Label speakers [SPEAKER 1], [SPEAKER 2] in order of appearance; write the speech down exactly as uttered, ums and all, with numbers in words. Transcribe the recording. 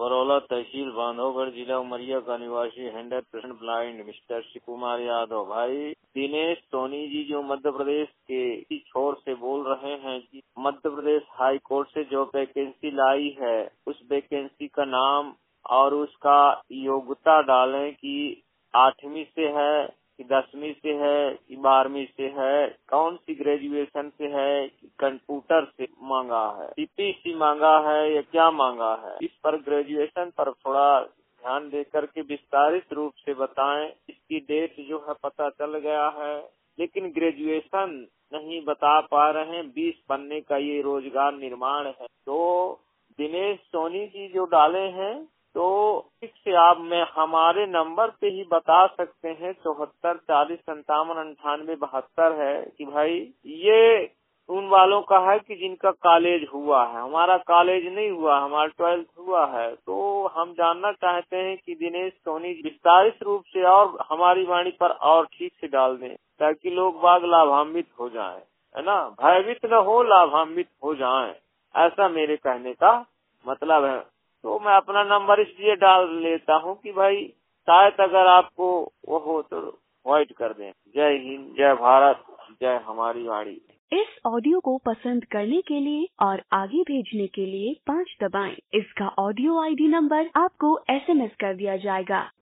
[SPEAKER 1] बरौला तहसील बांधवगढ़ जिला उमरिया का निवासी hundred percent blind mister Shiv Kumar Yadav. भाई दिनेश सोनी जी जो मध्य प्रदेश के छोर से बोल रहे हैं कि मध्य प्रदेश हाई कोर्ट से जो वैकेंसी लाई है उस वैकेंसी का नाम और उसका योग्यता डालें कि आठवीं से है कि दसवीं से है कि बारहवीं से है, कौन सी ग्रेजुएशन से है कि कंप्यूटर से मांगा है, सीपीसी मांगा है या क्या मांगा है। इस पर ग्रेजुएशन पर थोड़ा ध्यान दे करके विस्तारित रूप से बताएं। इसकी डेट जो है पता चल गया है लेकिन ग्रेजुएशन नहीं बता पा रहे हैं। बीस पन्ने का ये रोजगार निर्माण है। तो दिनेश सोनी जी जो डाले हैं तो इससे आप में हमारे नंबर पे ही बता सकते हैं चौहत्तर चालीस संतावन अंठानवे बहत्तर है कि भाई ये उन वालों का है कि जिनका कॉलेज हुआ है। हमारा कॉलेज नहीं हुआ, हमारा ट्वेल्थ हुआ है। तो हम जानना चाहते हैं कि दिनेश सोनी विस्तारित रूप से और हमारी वाणी पर और ठीक से डाल दें ताकि लोग बाग लाभान्वित हो जाएं, है ना, भयभीत न हो, लाभान्वित हो जाएं। ऐसा मेरे कहने का मतलब है। तो मैं अपना नंबर इसलिए डाल लेता हूँ कि भाई शायद अगर आपको वो हो तो अवॉइड कर दें। जय हिंद, जय भारत, जय हमारी वाणी।
[SPEAKER 2] इस ऑडियो को पसंद करने के लिए और आगे भेजने के लिए पाँच दबाएं। इसका ऑडियो आईडी नंबर आपको एसएमएस कर दिया जाएगा।